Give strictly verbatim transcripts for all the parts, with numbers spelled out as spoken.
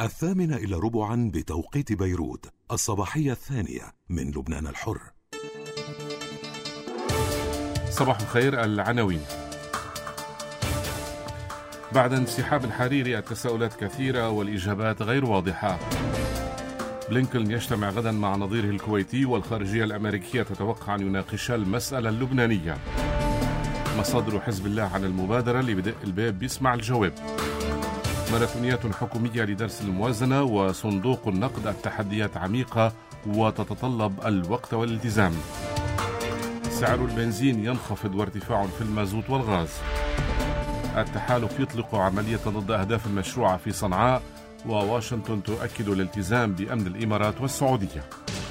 الثامنة إلى ربعا بتوقيت بيروت، الصباحية الثانية من لبنان الحر. صباح الخير. العناوين: بعد انسحاب الحريري التساؤلات كثيرة والإجابات غير واضحة. بلينكن يجتمع غدا مع نظيره الكويتي، والخارجية الأمريكية تتوقع أن يناقشا المسألة اللبنانية. مصادر حزب الله عن المبادرة اللي بدق الباب بيسمع الجواب. ماراثونيات حكومية لدرس الموازنة، وصندوق النقد التحديات عميقة وتتطلب الوقت والالتزام. سعر البنزين ينخفض وارتفاع في المازوت والغاز. التحالف يطلق عملية ضد أهداف المشروع في صنعاء، وواشنطن تؤكد الالتزام بأمن الإمارات والسعودية.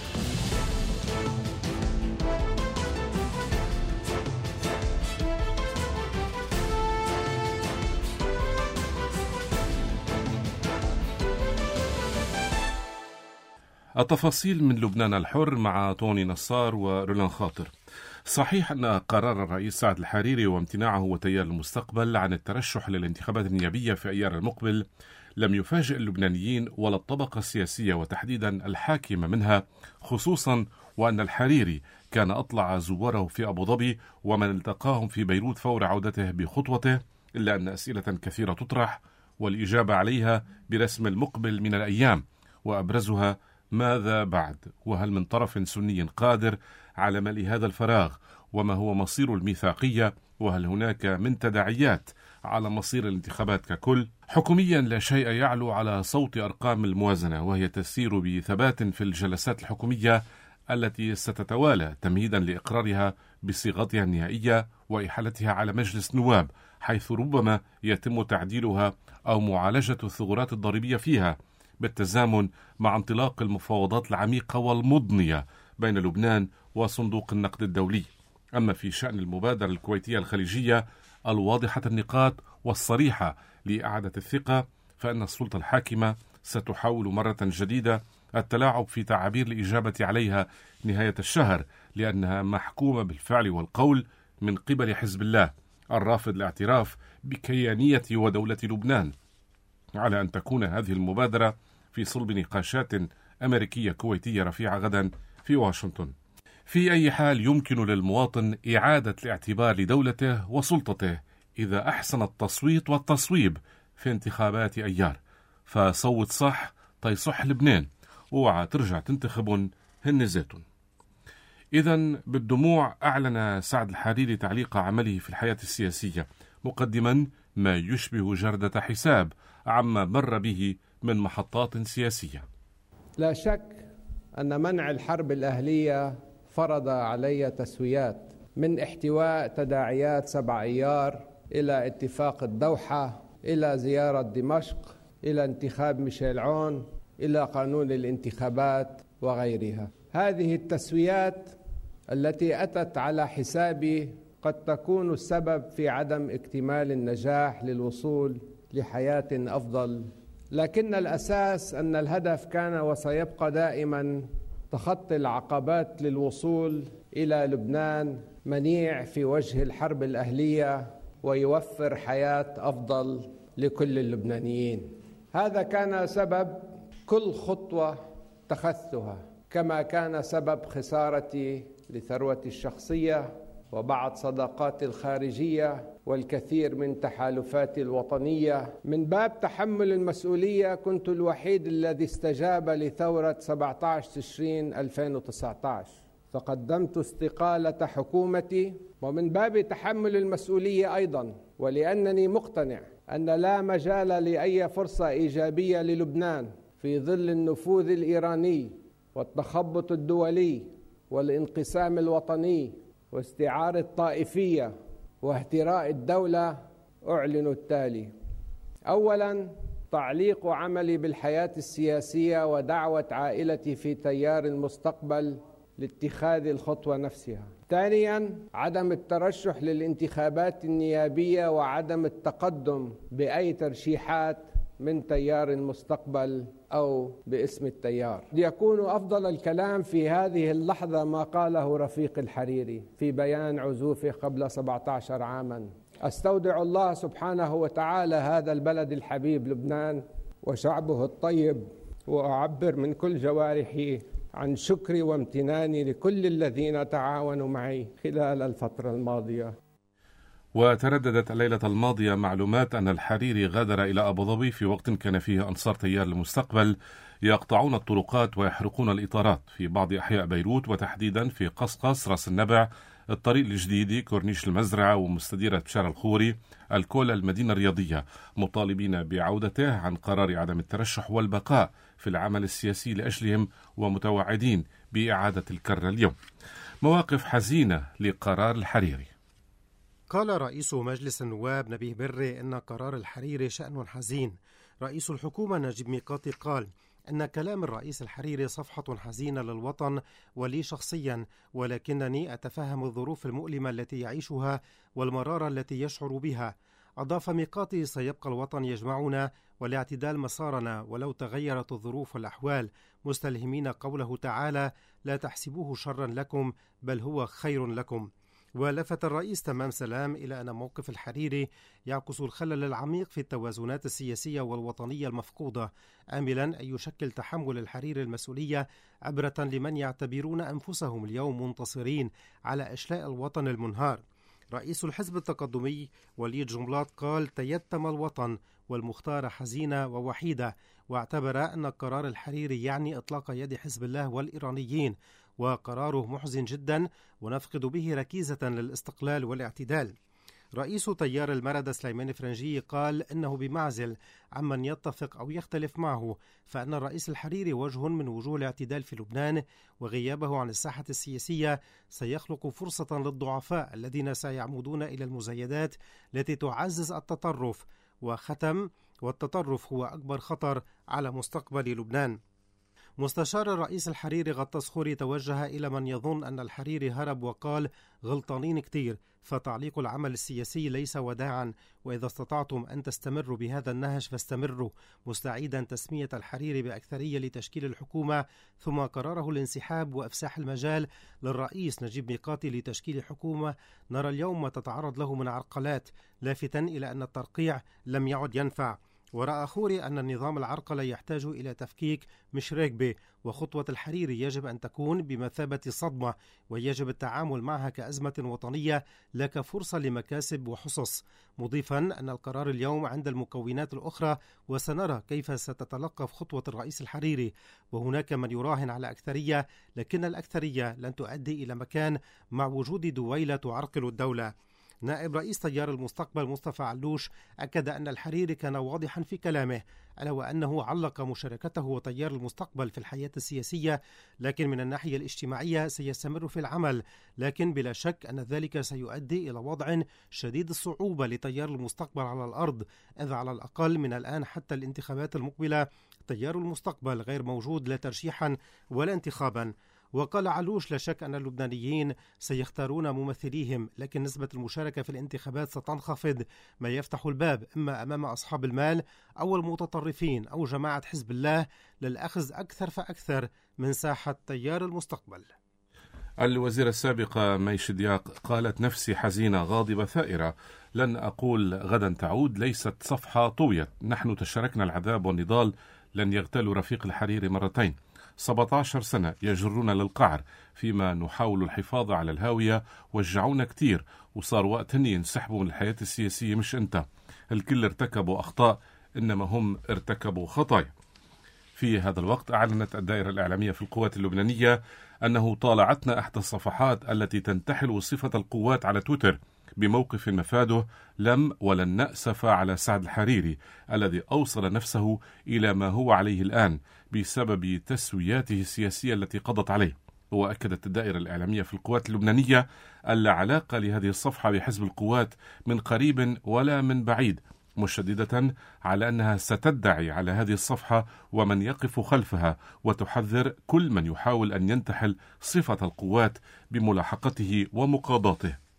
التفاصيل من لبنان الحر مع توني نصار ورولان خاطر. صحيح أن قرار الرئيس سعد الحريري وامتناعه وتيار المستقبل عن الترشح للانتخابات النيابية في أيار المقبل لم يفاجئ اللبنانيين ولا الطبقة السياسية وتحديدا الحاكمة منها، خصوصا وأن الحريري كان أطلع زواره في أبو ظبي ومن التقاهم في بيروت فور عودته بخطوته، إلا أن أسئلة كثيرة تطرح والإجابة عليها برسم المقبل من الأيام، وأبرزها: ماذا بعد؟ وهل من طرف سني قادر على ملء هذا الفراغ؟ وما هو مصير الميثاقية؟ وهل هناك من تداعيات على مصير الانتخابات ككل؟ حكوميا لا شيء يعلو على صوت أرقام الموازنة، وهي تسير بثبات في الجلسات الحكومية التي ستتوالى تمهيدا لإقرارها بصيغتها النهائية وإحالتها على مجلس النواب، حيث ربما يتم تعديلها أو معالجة الثغرات الضريبية فيها بالتزامن مع انطلاق المفاوضات العميقة والمضنية بين لبنان وصندوق النقد الدولي. أما في شأن المبادرة الكويتية الخليجية الواضحة النقاط والصريحة لإعادة الثقة، فإن السلطة الحاكمة ستحاول مرة جديدة التلاعب في تعابير الإجابة عليها نهاية الشهر، لأنها محكومة بالفعل والقول من قبل حزب الله الرافض الاعتراف بكيانية ودولة لبنان، على أن تكون هذه المبادرة في صلب نقاشات أمريكية كويتية رفيعة غدا في واشنطن. في أي حال يمكن للمواطن إعادة الاعتبار لدولته وسلطته إذا أحسن التصويت والتصويب في انتخابات أيار، فصوت صح تيصح لبنان، اوعى ترجع تنتخبن هن زيتون. إذن بالدموع أعلن سعد الحريري تعليق عمله في الحياة السياسية، مقدما ما يشبه جردة حساب عما مر به من محطات سياسية. لا شك أن منع الحرب الأهلية فرض علي تسويات، من احتواء تداعيات سبع أيار إلى اتفاق الدوحة، إلى زيارة دمشق، إلى انتخاب ميشيل عون، إلى قانون الانتخابات وغيرها. هذه التسويات التي أتت على حسابي قد تكون السبب في عدم اكتمال النجاح للوصول لحياة أفضل، لكن الأساس أن الهدف كان وسيبقى دائما تخطي العقبات للوصول إلى لبنان منيع في وجه الحرب الأهلية ويوفر حياة أفضل لكل اللبنانيين. هذا كان سبب كل خطوة اتخذتها، كما كان سبب خسارتي لثروتي الشخصية وبعض صداقاتي الخارجية والكثير من تحالفاتي الوطنية. من باب تحمل المسؤولية كنت الوحيد الذي استجاب لثورة سبعة عشر تشرين ألفين وتسعة عشر، فقدمت استقالة حكومتي. ومن باب تحمل المسؤولية أيضا، ولأنني مقتنع أن لا مجال لأي فرصة إيجابية للبنان في ظل النفوذ الإيراني والتخبط الدولي والانقسام الوطني واستعارة الطائفية واهتراء الدولة، أعلن التالي: أولاً، تعليق عملي بالحياة السياسية ودعوة عائلتي في تيار المستقبل لاتخاذ الخطوة نفسها. ثانياً، عدم الترشح للانتخابات النيابية وعدم التقدم بأي ترشيحات من تيار المستقبل أو باسم التيار. يكون أفضل الكلام في هذه اللحظة ما قاله رفيق الحريري في بيان عزوفه قبل سبعة عشر عاماً: أستودع الله سبحانه وتعالى هذا البلد الحبيب لبنان وشعبه الطيب، وأعبر من كل جوارحي عن شكري وامتناني لكل الذين تعاونوا معي خلال الفترة الماضية. وترددت الليلة الماضية معلومات أن الحريري غادر إلى أبو ظبي في وقت كان فيه أنصار تيار المستقبل يقطعون الطرقات ويحرقون الإطارات في بعض أحياء بيروت، وتحديدا في قصقص، راس النبع، الطريق الجديدي، كورنيش المزرعة، ومستديرة بشار الخوري، الكولا، المدينة الرياضية، مطالبين بعودته عن قرار عدم الترشح والبقاء في العمل السياسي لأجلهم، ومتوعدين بإعادة الكرة اليوم. مواقف حزينة لقرار الحريري. قال رئيس مجلس النواب نبيه بري إن قرار الحريري شأن حزين. رئيس الحكومة نجيب ميقاتي قال أن كلام الرئيس الحريري صفحة حزينة للوطن ولي شخصيا، ولكنني أتفهم الظروف المؤلمة التي يعيشها والمرارة التي يشعر بها. أضاف ميقاتي: سيبقى الوطن يجمعنا والاعتدال مسارنا ولو تغيرت الظروف والأحوال، مستلهمين قوله تعالى: لا تحسبوه شرا لكم بل هو خير لكم. ولفت الرئيس تمام سلام إلى أن موقف الحريري يعكس الخلل العميق في التوازنات السياسية والوطنية المفقودة، آملا أن يشكل تحمل الحريري المسؤولية عبرة لمن يعتبرون أنفسهم اليوم منتصرين على إشلاء الوطن المنهار. رئيس الحزب التقدمي وليد جملات قال: تيتم الوطن والمختار حزينة ووحيدة، واعتبر أن قرار الحريري يعني إطلاق يد حزب الله والإيرانيين، وقراره محزن جدا ونفقد به ركيزة للاستقلال والاعتدال. رئيس تيار المردة سليمان فرنجي قال إنه بمعزل عمن يتفق أو يختلف معه، فإن الرئيس الحريري وجه من وجوه الاعتدال في لبنان، وغيابه عن الساحة السياسية سيخلق فرصة للضعفاء الذين سيعمدون إلى المزايدات التي تعزز التطرف. وختم: والتطرف هو أكبر خطر على مستقبل لبنان. مستشار الرئيس الحريري غطاس خوري توجه إلى من يظن أن الحريري هرب وقال: غلطانين كتير، فتعليق العمل السياسي ليس وداعا، وإذا استطعتم أن تستمروا بهذا النهج فاستمروا، مستعيدا تسمية الحريري بأكثرية لتشكيل الحكومة، ثم قراره الانسحاب وإفساح المجال للرئيس نجيب ميقاتي لتشكيل حكومة نرى اليوم ما تتعرض له من عرقلات، لافتا إلى أن الترقيع لم يعد ينفع. ورأى خوري أن النظام العرقلة يحتاج إلى تفكيك مش ركبة، وخطوة الحريري يجب أن تكون بمثابة صدمة، ويجب التعامل معها كأزمة وطنية لا كفرصة لمكاسب وحصص، مضيفا أن القرار اليوم عند المكونات الأخرى، وسنرى كيف ستتلقف خطوة الرئيس الحريري. وهناك من يراهن على أكثرية، لكن الأكثرية لن تؤدي إلى مكان مع وجود دويلة تعرقل الدولة. نائب رئيس تيار المستقبل مصطفى علوش أكد أن الحريري كان واضحا في كلامه، ألا وأنه علق مشاركته وتيار المستقبل في الحياة السياسية، لكن من الناحية الاجتماعية سيستمر في العمل، لكن بلا شك أن ذلك سيؤدي إلى وضع شديد الصعوبة لتيار المستقبل على الأرض، إذ على الأقل من الآن حتى الانتخابات المقبلة تيار المستقبل غير موجود لا ترشيحا ولا انتخابا. وقال علوش: لا شك أن اللبنانيين سيختارون ممثليهم، لكن نسبة المشاركة في الانتخابات ستنخفض، ما يفتح الباب إما أمام أصحاب المال أو المتطرفين أو جماعة حزب الله للأخذ أكثر فأكثر من ساحة تيار المستقبل. الوزيرة السابقة ميش دياق قالت: نفسي حزينة غاضبة ثائرة، لن أقول غدا تعود، ليست صفحة طويت، نحن تشاركنا العذاب والنضال، لن يغتالوا رفيق الحريري مرتين، سبعة عشر سنة يجرون للقعر فيما نحاول الحفاظ على الهاوية، وجعونا كتير وصار وقت هن ينسحبوا من الحياة السياسية، مش أنت، الكل ارتكبوا أخطاء إنما هم ارتكبوا خطايا. في هذا الوقت أعلنت الدائرة الإعلامية في القوات اللبنانية أنه طالعتنا إحدى الصفحات التي تنتحل صفة القوات على تويتر بموقف مفاده: لم ولن نأسف على سعد الحريري الذي أوصل نفسه إلى ما هو عليه الآن بسبب تسوياته السياسية التي قضت عليه. وأكدت الدائرة الإعلامية في القوات اللبنانية ألا علاقة لهذه الصفحة بحزب القوات من قريب ولا من بعيد، مشددة على أنها ستدعي على هذه الصفحة ومن يقف خلفها، وتحذر كل من يحاول أن ينتحل صفة القوات بملاحقته ومقاضاته.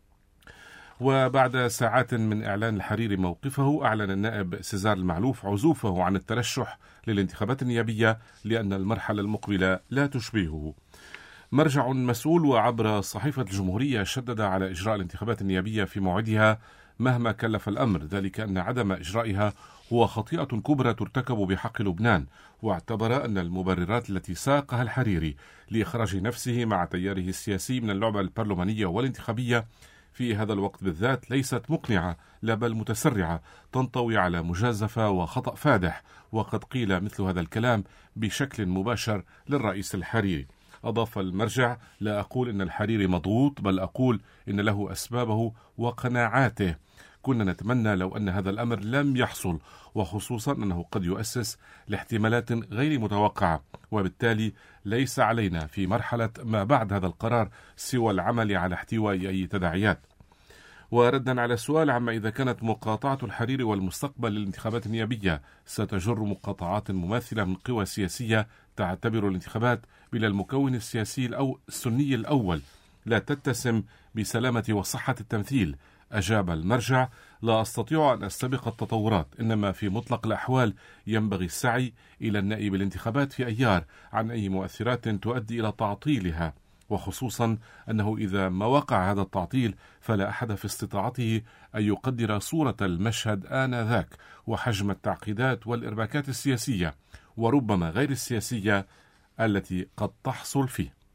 وبعد ساعات من إعلان الحريري موقفه، أعلن النائب سيزار المعلوف عزوفه عن الترشح للانتخابات النيابية لأن المرحلة المقبلة لا تشبهه. مرجع مسؤول وعبر صحيفة الجمهورية شدد على إجراء الانتخابات النيابية في موعدها مهما كلف الأمر، ذلك أن عدم إجرائها هو خطيئة كبرى ترتكب بحق لبنان، واعتبر أن المبررات التي ساقها الحريري لإخراج نفسه مع تياره السياسي من اللعبة البرلمانية والانتخابية في هذا الوقت بالذات ليست مقنعة، لا بل متسرعة، تنطوي على مجازفة وخطأ فادح، وقد قيل مثل هذا الكلام بشكل مباشر للرئيس الحريري. أضاف المرجع: لا أقول إن الحريري مضغوط، بل أقول إن له أسبابه وقناعاته. كنا نتمنى لو أن هذا الأمر لم يحصل، وخصوصا أنه قد يؤسس لاحتمالات غير متوقعة، وبالتالي ليس علينا في مرحلة ما بعد هذا القرار سوى العمل على احتواء أي تداعيات. وردا على السؤال عما إذا كانت مقاطعة الحريري والمستقبل للانتخابات النيابية ستجر مقاطعات مماثلة من قوى سياسية تعتبر الانتخابات بلا المكون السياسي الأو السني الأول لا تتسم بسلامة وصحة التمثيل، أجاب المرجع: لا أستطيع أن أستبق التطورات، إنما في مطلق الأحوال ينبغي السعي إلى النأي بالانتخابات في أيار عن أي مؤثرات تؤدي إلى تعطيلها، وخصوصا أنه إذا ما وقع هذا التعطيل فلا أحد في استطاعته أن يقدر صورة المشهد آنذاك وحجم التعقيدات والإرباكات السياسية وربما غير السياسية التي قد تحصل فيه.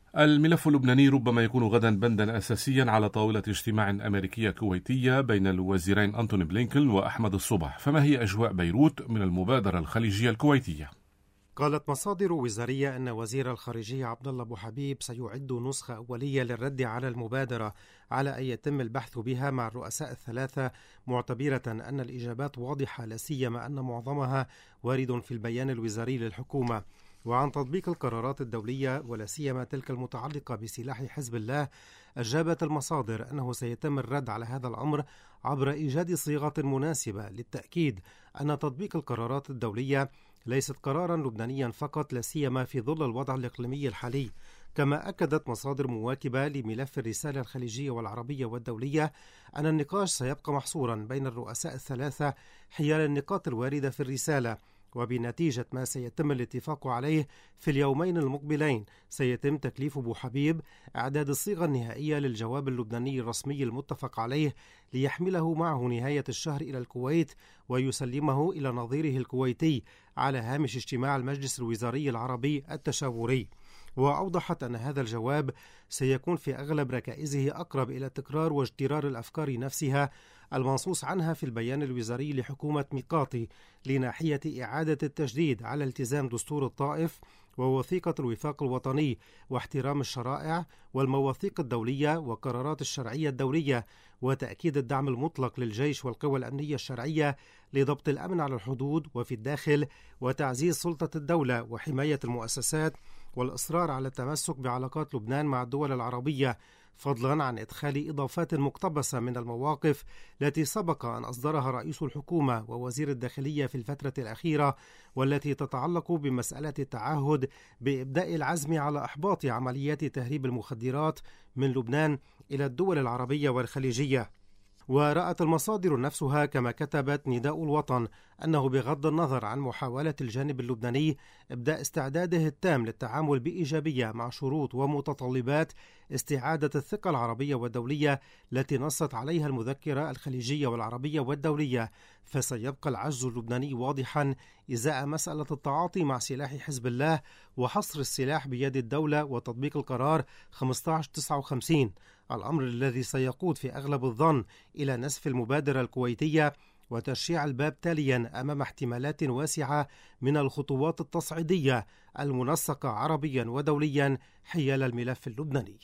الملف اللبناني ربما يكون غدا بندا أساسيا على طاولة اجتماع أمريكية كويتية بين الوزيرين أنتوني بلينكن وأحمد الصبح، فما هي أجواء بيروت من المبادرة الخليجية الكويتية؟ قالت مصادر وزارية أن وزير الخارجية عبد الله أبو حبيب سيعد نسخة أولية للرد على المبادرة على أن يتم البحث بها مع الرؤساء الثلاثة، معتبرة أن الإجابات واضحة، لا سيما أن معظمها وارد في البيان الوزاري للحكومة. وعن تطبيق القرارات الدولية ولا سيما تلك المتعلقة بسلاح حزب الله، أجابت المصادر أنه سيتم الرد على هذا الأمر عبر إيجاد صيغة مناسبة للتأكيد أن تطبيق القرارات الدولية ليست قرارا لبنانيا فقط، لا سيما في ظل الوضع الإقليمي الحالي. كما أكدت مصادر مواكبة لملف الرسالة الخليجية والعربية والدولية أن النقاش سيبقى محصورا بين الرؤساء الثلاثة حيال النقاط الواردة في الرسالة، وبنتيجة ما سيتم الاتفاق عليه في اليومين المقبلين سيتم تكليف أبو حبيب إعداد الصيغة النهائية للجواب اللبناني الرسمي المتفق عليه ليحمله معه نهاية الشهر إلى الكويت ويسلمه إلى نظيره الكويتي على هامش اجتماع المجلس الوزاري العربي التشاوري. وأوضحت أن هذا الجواب سيكون في أغلب ركائزه أقرب إلى تكرار واجترار الأفكار نفسها المنصوص عنها في البيان الوزاري لحكومة ميقاتي لناحية إعادة التجديد على التزام دستور الطائف ووثيقة الوفاق الوطني واحترام الشرائع والمواثيق الدولية وقرارات الشرعية الدولية، وتأكيد الدعم المطلق للجيش والقوى الأمنية الشرعية لضبط الأمن على الحدود وفي الداخل وتعزيز سلطة الدولة وحماية المؤسسات، والإصرار على التمسك بعلاقات لبنان مع الدول العربية، فضلا عن إدخال إضافات مقتبسة من المواقف التي سبق أن أصدرها رئيس الحكومة ووزير الداخلية في الفترة الأخيرة، والتي تتعلق بمسألة التعهد بإبداء العزم على إحباط عمليات تهريب المخدرات من لبنان إلى الدول العربية والخليجية. ورأت المصادر نفسها كما كتبت نداء الوطن أنه بغض النظر عن محاولة الجانب اللبناني إبداء استعداده التام للتعامل بإيجابية مع شروط ومتطلبات استعادة الثقة العربية والدولية التي نصت عليها المذكرة الخليجية والعربية والدولية، فسيبقى العجز اللبناني واضحا إزاء مسألة التعاطي مع سلاح حزب الله وحصر السلاح بيد الدولة وتطبيق القرار خمسة عشر تسعة وخمسين، الأمر الذي سيقود في أغلب الظن إلى نسف المبادرة الكويتية وتشريع الباب تاليا أمام احتمالات واسعة من الخطوات التصعيدية المنسقة عربيا ودوليا حيال الملف اللبناني.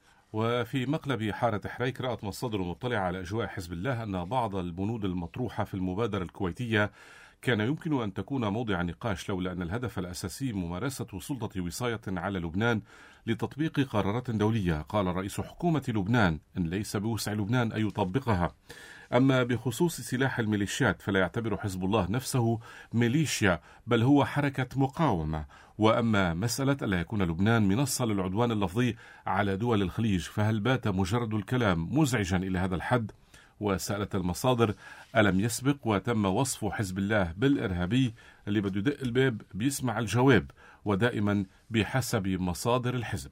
وفي مقلب حارة حريك رأت مصادر مطلعة على أجواء حزب الله أن بعض البنود المطروحة في المبادرة الكويتية كان يمكن أن تكون موضع نقاش، لولا أن الهدف الأساسي ممارسة سلطة وصاية على لبنان لتطبيق قرارات دولية. قال رئيس حكومة لبنان أن ليس بوسع لبنان أن يطبقها. أما بخصوص سلاح الميليشيات فلا يعتبر حزب الله نفسه ميليشيا، بل هو حركة مقاومة. وأما مسألة ألا يكون لبنان منصة للعدوان اللفظي على دول الخليج فهل بات مجرد الكلام مزعجا إلى هذا الحد؟ وسألت المصادر ألم يسبق وتم وصف حزب الله بالإرهابي؟ اللي بده يدق الباب بيسمع الجواب، ودائما بحسب مصادر الحزب.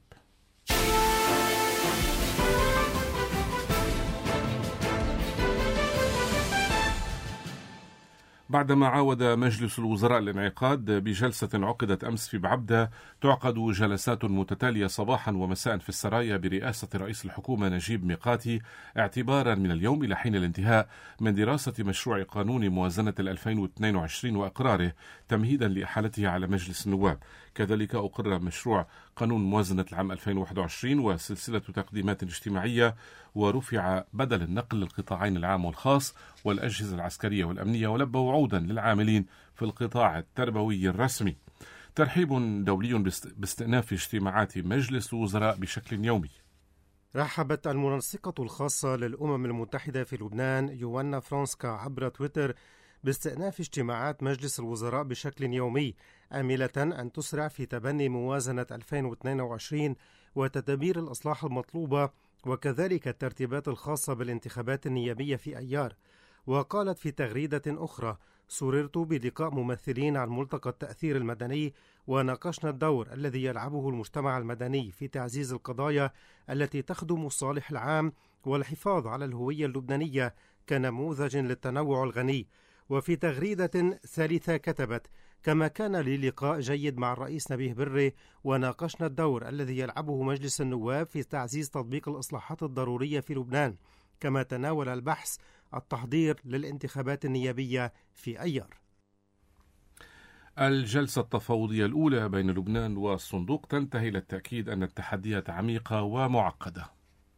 بعدما عاود مجلس الوزراء الانعقاد بجلسة عقدت أمس في بعبدة، تعقد جلسات متتالية صباحا ومساء في السرايا برئاسة رئيس الحكومة نجيب ميقاتي، اعتبارا من اليوم إلى حين الانتهاء من دراسة مشروع قانون موازنة ألفين واثنين وعشرين وإقراره تمهيدا لإحالته على مجلس النواب. كذلك أقر مشروع قانون موازنة العام ألفين وواحد وعشرين وسلسلة تقديمات اجتماعية، ورفع بدل النقل للقطاعين العام والخاص والأجهزة العسكرية والأمنية، ولبى وعودا للعاملين في القطاع التربوي الرسمي. ترحيب دولي باستئناف اجتماعات مجلس الوزراء بشكل يومي. رحبت المنسقة الخاصة للأمم المتحدة في لبنان يوانا فرانسكا عبر تويتر باستئناف اجتماعات مجلس الوزراء بشكل يومي، آملة أن تسرع في تبني موازنة ألفين واثنين وعشرين وتدابير الإصلاح المطلوبة، وكذلك الترتيبات الخاصة بالانتخابات النيابية في أيار. وقالت في تغريدة أخرى: سررت بلقاء ممثلين عن ملتقى التأثير المدني، وناقشنا الدور الذي يلعبه المجتمع المدني في تعزيز القضايا التي تخدم الصالح العام والحفاظ على الهوية اللبنانية كنموذج للتنوع الغني. وفي تغريدة ثالثة كتبت: كما كان لي لقاء جيد مع الرئيس نبيه بري، وناقشنا الدور الذي يلعبه مجلس النواب في تعزيز تطبيق الإصلاحات الضرورية في لبنان، كما تناول البحث التحضير للانتخابات النيابية في أيار. الجلسة التفاوضية الأولى بين لبنان والصندوق تنتهي للتأكيد أن التحديات عميقة ومعقدة.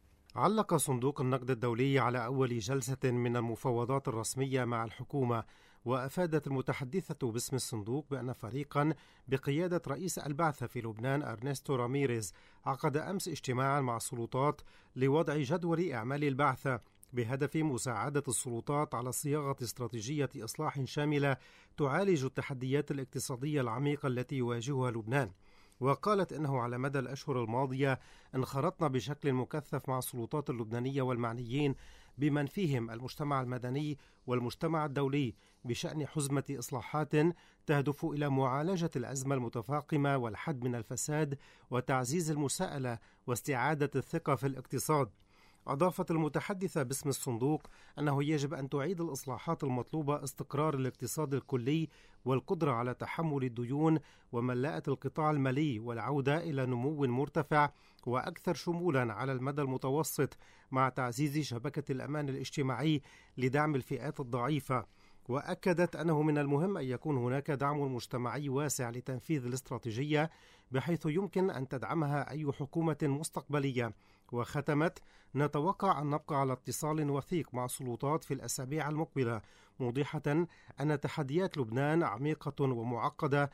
علق صندوق النقد الدولي على أول جلسة من المفاوضات الرسمية مع الحكومة، وأفادت المتحدثة باسم الصندوق بأن فريقا بقيادة رئيس البعثة في لبنان أرنستو راميريز عقد أمس اجتماعا مع السلطات لوضع جدول إعمال البعثة بهدف مساعدة السلطات على صياغة استراتيجية إصلاح شاملة تعالج التحديات الاقتصادية العميقة التي يواجهها لبنان. وقالت إنه على مدى الأشهر الماضية انخرطنا بشكل مكثف مع السلطات اللبنانية والمعنيين بمن فيهم المجتمع المدني والمجتمع الدولي بشأن حزمة إصلاحات تهدف إلى معالجة الأزمة المتفاقمة والحد من الفساد وتعزيز المساءلة واستعادة الثقة في الاقتصاد. أضافت المتحدثة باسم الصندوق أنه يجب أن تعيد الإصلاحات المطلوبة استقرار الاقتصاد الكلي والقدرة على تحمل الديون وملاءة القطاع المالي والعودة إلى نمو مرتفع وأكثر شمولا على المدى المتوسط، مع تعزيز شبكة الأمان الاجتماعي لدعم الفئات الضعيفة. وأكدت أنه من المهم أن يكون هناك دعم مجتمعي واسع لتنفيذ الاستراتيجية بحيث يمكن أن تدعمها أي حكومة مستقبلية. وختمت: نتوقع أن نبقى على اتصال وثيق مع السلطات في الأسابيع المقبلة، موضحة أن تحديات لبنان عميقة ومعقدة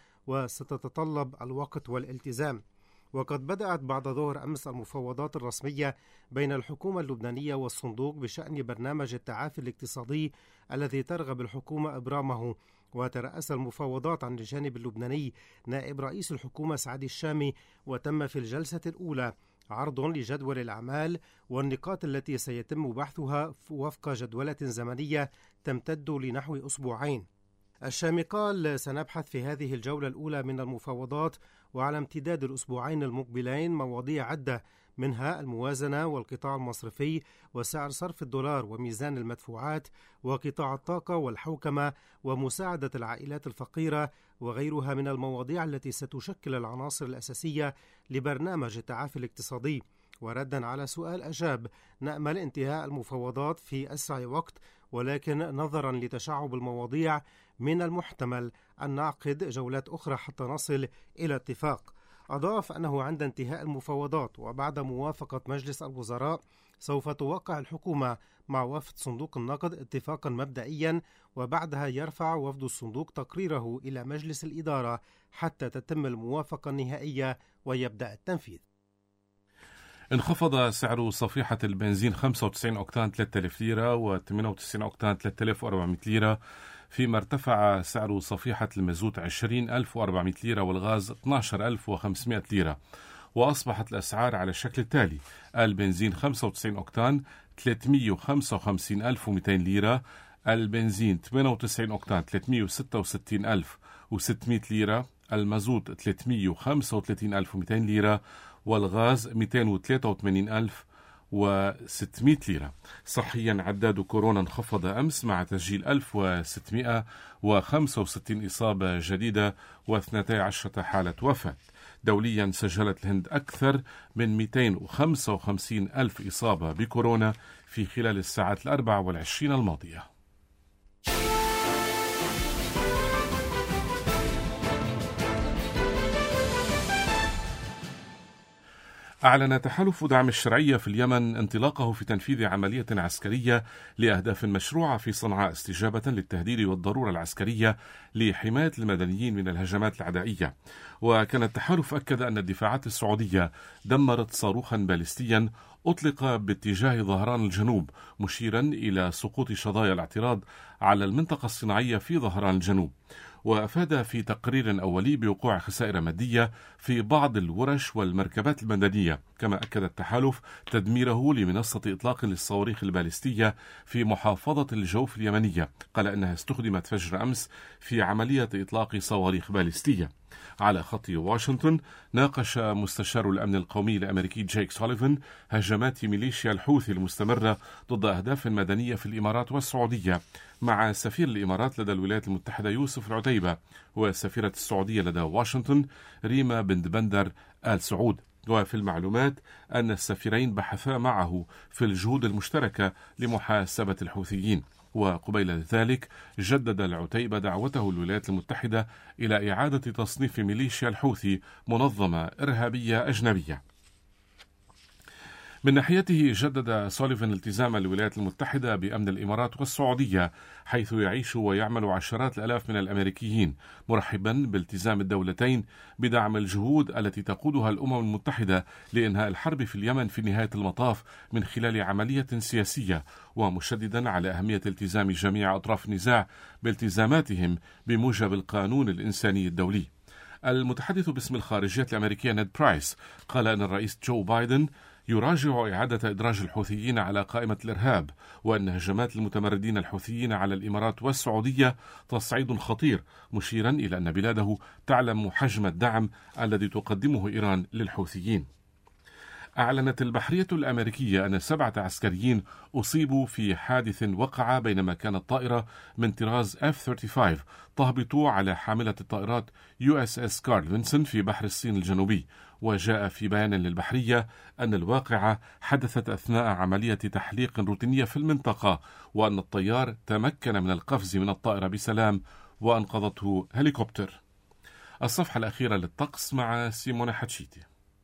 وستتطلب الوقت والالتزام. وقد بدأت بعد ظهر أمس المفاوضات الرسمية بين الحكومة اللبنانية والصندوق بشأن برنامج التعافي الاقتصادي الذي ترغب الحكومة إبرامه. وترأس المفاوضات عن الجانب اللبناني نائب رئيس الحكومة سعد الشامي، وتم في الجلسة الأولى عرض لجدول الأعمال والنقاط التي سيتم بحثها وفق جدولة زمنية تمتد لنحو أسبوعين. الشامي قال: سنبحث في هذه الجولة الأولى من المفاوضات وعلى امتداد الأسبوعين المقبلين مواضيع عدة، منها الموازنة والقطاع المصرفي وسعر صرف الدولار وميزان المدفوعات وقطاع الطاقة والحوكمة ومساعدة العائلات الفقيرة وغيرها من المواضيع التي ستشكل العناصر الأساسية لبرنامج التعافي الاقتصادي. وردا على سؤال أجاب: نأمل انتهاء المفاوضات في أسرع وقت، ولكن نظرا لتشعب المواضيع من المحتمل أن نعقد جولات أخرى حتى نصل إلى اتفاق. أضاف أنه عند انتهاء المفاوضات وبعد موافقة مجلس الوزراء سوف توقع الحكومة مع وفد صندوق النقد اتفاقا مبدئيا، وبعدها يرفع وفد الصندوق تقريره إلى مجلس الإدارة حتى تتم الموافقة النهائية ويبدأ التنفيذ. انخفض سعر صفيحة البنزين خمسة وتسعين أوكتان ثلاثة آلاف ليرة و ثمانية وتسعين أوكتان ثلاثة آلاف وأربعمائة ليرة، فيما ارتفع سعر صفيحة المازوت عشرين ألف وأربعمائة ليرة والغاز اثني عشر ألف وخمسمائة ليرة. وأصبحت الأسعار على الشكل التالي: البنزين خمسة وتسعين أوكتان ثلاثمائة وخمسة وخمسين ألف ومئتين ليرة، البنزين ثمانية وتسعين أوكتان ثلاثمائة وستة وستين ألف وستمائة ليرة، المازوت ثلاثمائة وخمسة وثلاثين ألف ومئتين ليرة، والغاز مئتين وثلاثة وثمانين ألف وستمائة ليرة. صحيا عداد كورونا انخفض أمس مع تسجيل ألف وستمائة وخمسة وستين إصابة جديدة واثنتي عشرة حالة وفاة. دوليا سجلت الهند أكثر من مئتين وخمسة وخمسين ألف إصابة بكورونا في خلال الساعات الأربع والعشرين الماضية. أعلن تحالف دعم الشرعية في اليمن انطلاقه في تنفيذ عملية عسكرية لأهداف مشروعة في صنعاء استجابة للتهديد والضرورة العسكرية لحماية المدنيين من الهجمات العدائية. وكان التحالف أكد أن الدفاعات السعودية دمرت صاروخا باليستيا أطلق باتجاه ظهران الجنوب، مشيرا إلى سقوط شظايا الاعتراض على المنطقة الصناعية في ظهران الجنوب. وأفاد في تقرير أولي بوقوع خسائر مادية في بعض الورش والمركبات المدنية. كما أكد التحالف تدميره لمنصة إطلاق للصواريخ الباليستية في محافظة الجوف اليمنية. قال إنها استخدمت فجر أمس في عملية إطلاق صواريخ باليستية. على خط واشنطن، ناقش مستشار الأمن القومي الأمريكي جيك سوليفان هجمات ميليشيا الحوثي المستمرة ضد أهداف مدنية في الإمارات والسعودية مع سفير الإمارات لدى الولايات المتحدة يوسف العتيبة وسفيرة السعودية لدى واشنطن ريما بنت بندر آل سعود. وفي المعلومات أن السفيرين بحثا معه في الجهود المشتركة لمحاسبة الحوثيين. وقبيل ذلك جدد العتيبة دعوته الولايات المتحدة إلى إعادة تصنيف ميليشيا الحوثي منظمة إرهابية أجنبية. من ناحيته جدد سوليفان التزام الولايات المتحدة بأمن الإمارات والسعودية، حيث يعيش ويعمل عشرات الآلاف من الأمريكيين، مرحبا بالتزام الدولتين بدعم الجهود التي تقودها الأمم المتحدة لإنهاء الحرب في اليمن في نهاية المطاف من خلال عملية سياسية، ومشددا على أهمية التزام جميع أطراف النزاع بالتزاماتهم بموجب القانون الإنساني الدولي. المتحدث باسم الخارجية الأمريكية نيد برايس قال أن الرئيس جو بايدن يراجع إعادة إدراج الحوثيين على قائمة الإرهاب، وأن هجمات المتمردين الحوثيين على الإمارات والسعودية تصعيد خطير، مشيرا إلى أن بلاده تعلم حجم الدعم الذي تقدمه إيران للحوثيين. أعلنت البحرية الأمريكية أن سبعة عسكريين أصيبوا في حادث وقع بينما كانت طائرة من طراز إف ثلاثة وثلاثين تهبط على حاملة الطائرات يو إس إس كارل فينسون في بحر الصين الجنوبي. وجاء في بيان للبحرية أن الواقعة حدثت أثناء عملية تحليق روتينية في المنطقة، وأن الطيار تمكن من القفز من الطائرة بسلام وأنقذته هليكوبتر. الصفحة الأخيرة للطقس مع سيمونا حتشيتي.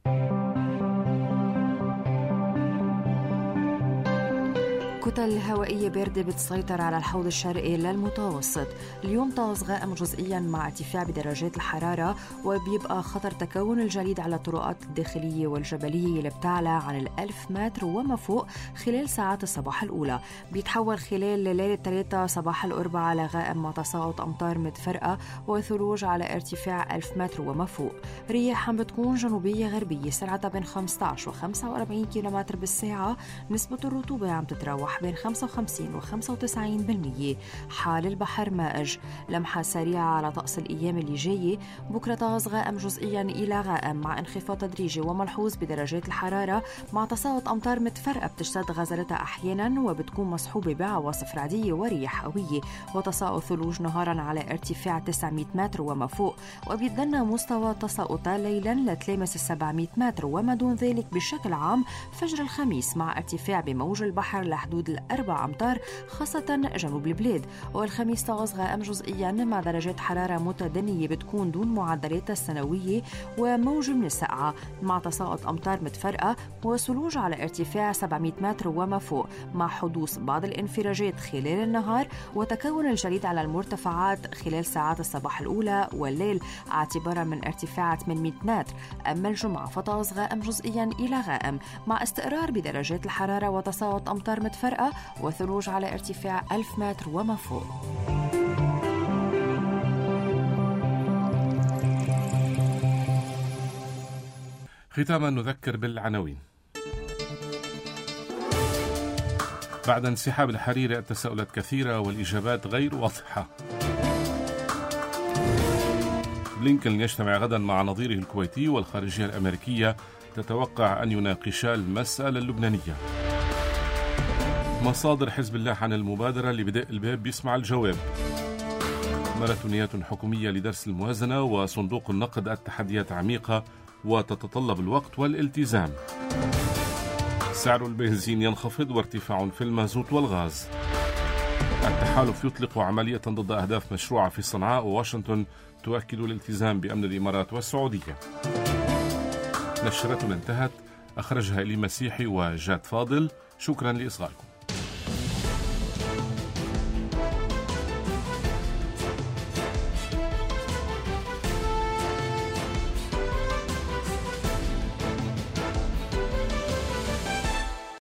كتل هوائية باردة بتسيطر على الحوض الشرقي للمتوسط. اليوم طقس غائم جزئيا مع ارتفاع بدرجات الحرارة، وبيبقى خطر تكون الجليد على الطرقات الداخلية والجبلية اللي بتعلى عن الألف متر وما فوق خلال ساعات الصباح الأولى. بيتحول خلال ليلة الثلاثاء صباح الأربعاء لغائم مع تساقط أمطار متفرقة وثلوج على ارتفاع ألف متر وما فوق. رياح عم بتكون جنوبية غربية سرعتها بين خمسة عشر و خمسة وأربعين كيلومتر بالساعة. نسبة الرطوبة عم تتراوح بين خمسة وخمسين و خمسة وتسعين بالمية. حال البحر مائج. لمحة سريعة على طقس الأيام اللي جاية. بكرة طقس غائم جزئيا إلى غائم مع انخفاض تدريجي وملحوظ بدرجات الحرارة مع تساقط أمطار متفرقة بتشتد غزلتها أحيانا وبتكون مصحوبة بعواصف رعدية ورياح قوية، وتساقط ثلوج نهارا على ارتفاع تسعمائة متر وما فوق، وبيتدنى مستوى تساقطها ليلا لتلامس السبعمائة متر وما دون ذلك بشكل عام فجر الخميس، مع ارتفاع بموج البحر لحدود الأربع أمتار خاصة جنوب البلاد. والخميس طقس غائم جزئيا مع درجات حرارة متدنية بتكون دون معدلاتها السنوية وموج من السقعة مع تساقط أمطار متفرقة وثلوج على ارتفاع سبعمائة متر وما فوق، مع حدوث بعض الانفراجات خلال النهار وتكون الجليد على المرتفعات خلال ساعات الصباح الأولى والليل اعتبارا من ارتفاع ثمانمائة متر. أما الجمعة فطقس غائم جزئيا إلى غائم مع استقرار بدرجات الحرارة وتساقط أمطار متفرقة وثلوج على ارتفاع ألف متر وما فوق. ختاما نذكر بالعناوين. بعد انسحاب الحريري التساؤلات كثيرة والإجابات غير واضحة. بلينكن يجتمع غدا مع نظيره الكويتي والخارجية الأمريكية تتوقع أن يناقشا المسألة اللبنانية. مصادر حزب الله عن المبادرة لبدء الباب بيسمع الجواب. ماراثونيات حكومية لدرس الموازنة وصندوق النقد التحديات عميقة وتتطلب الوقت والالتزام. سعر البنزين ينخفض وارتفاع في المازوت والغاز. التحالف يطلق عملية ضد أهداف مشروعة في صنعاء، وواشنطن تؤكد الالتزام بأمن الإمارات والسعودية. نشرتنا انتهت، أخرجها إلي مسيحي وجاد فاضل. شكرا لإصغائكم.